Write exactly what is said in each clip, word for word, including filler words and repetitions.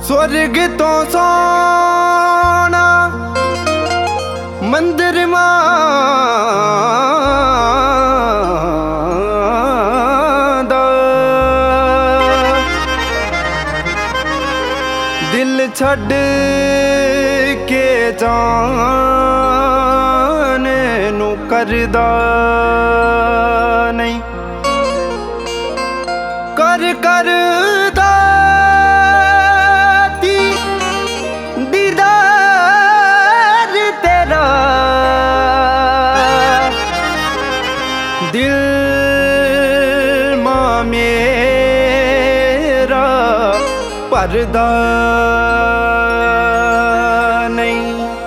स्वर्ग तो सोना मंदिर मां दा दिल छड़ के जाने नू करदा नहीं कर करदा दी दीदार तेरा दिल मां मेरा परदा नहीं।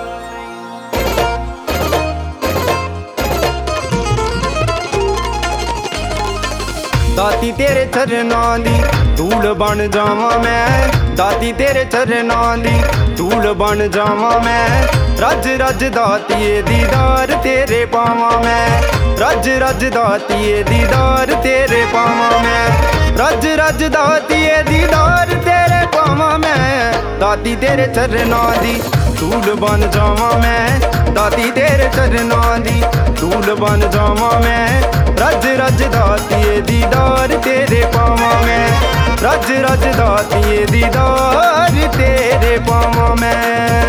दाती तेरे चरनां दी धूल बन जावां मैं, दाती तेरे चरनां दी धूल बन जावां मैं। रज रज दातिए दीदार तेरे पावां मैं, रज रज दातिए दीदार तेरे पावां मैं, रज रज दातिए दीदार तेरे पावां मैं। दाती तेरे चरनां दी धूल बन जावां मैं, दाती तेरे चरनां दी धूल बन जावां मैं। रज रज दातिए दीदार तेरे पावां मैं, रज रज दातिए दीदार तेरे पावां मैं।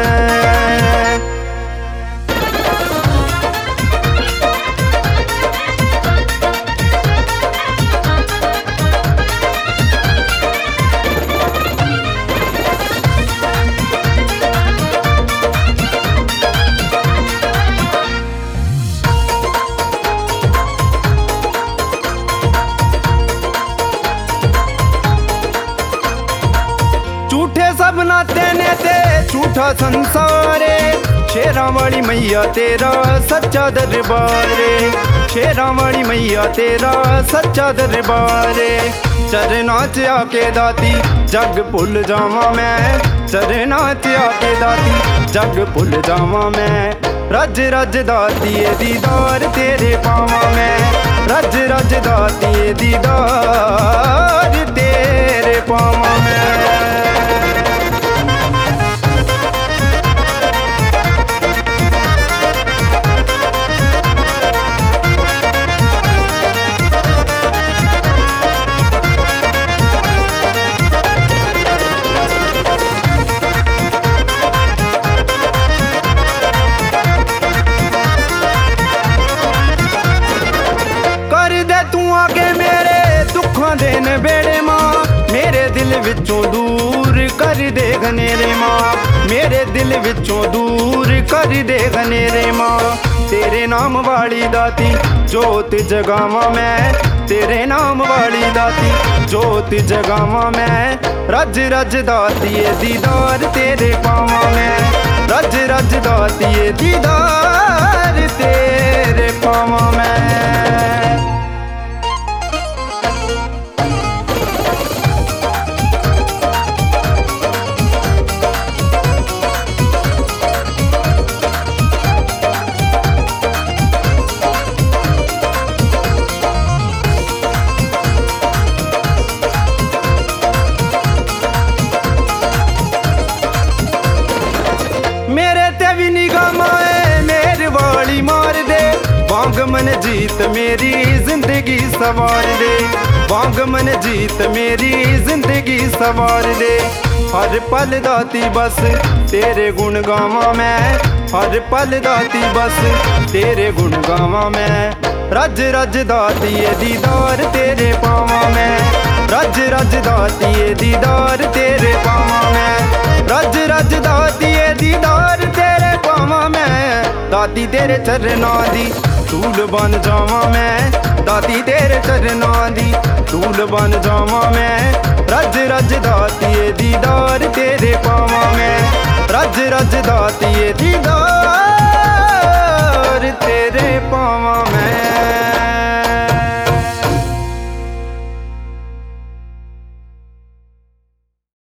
झूठे सब नाते ने ते झूठा संसारे, शेरां वाली मैया तेरा सच्चा दरबारे, शेरां वाली मैया तेरा सच्चा दरबारे। चरनां च आके दाती जग भुल जावां मैं, चरनां च आके दाती जग भुल जावां मैं। रज रज दातिए दीदार तेरे पावां मैं, रज रज दातिए दीदार तेरे पावां मैं। दिन बेड़े मां मेरे दिल विचों दूर कर दे घनेरे मां, मेरे दिल विचों दूर कर दे घनेरे मां। तेरे नाम वाली दाती जोत जगावां मैं, तेरे नाम वाली दाती जोत जगावां मैं। रज रज दातिए दीदार तेरे पावां मैं, रज रज दातिए दीदार तेरे पावां मैं। मेरे ते भी निगाह मेर वाली मार दे, बांग मन जीत मेरी जिंदगी सवार दे, बांग मन जीत मेरी जिंदगी सवार दे। हर पल दाती बस तेरे गुण गावां मैं, हर पल दाती बस तेरे गुण गावां मैं। रज रज दातिए दीदार तेरे पावां मैं, रज रज दातिए दीदार तेरे पावां मैं, रज रज दातिए दीदार तेरे पावां मैं। दाती तेरे चरनां दी धूल बन जावां मैं, दाती तेरे चरनां दी धूल बन जावां मैं। रज रज दातिए दीदार तेरे पावां मैं, रज रज दातिए दीदार तेरे पावां।